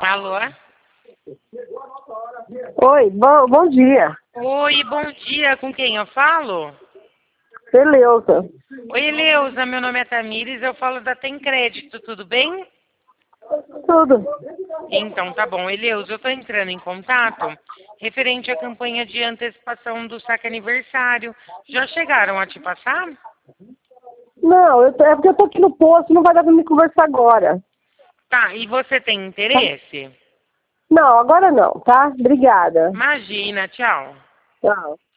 Alô? Oi, bom dia. Oi, bom dia. Com quem eu falo? Eleusa. Oi, Eleusa. Meu nome é Tamires. Eu falo da Tem Crédito. Tudo bem? Tudo. Então, tá bom. Eleusa, eu tô entrando em contato referente à campanha de antecipação do saque aniversário. Já chegaram a te passar? Não, é porque eu tô aqui no posto, não vai dar pra me conversar agora. Tá, e você tem interesse? Não, agora não, tá? Obrigada. Imagina, tchau. Tchau.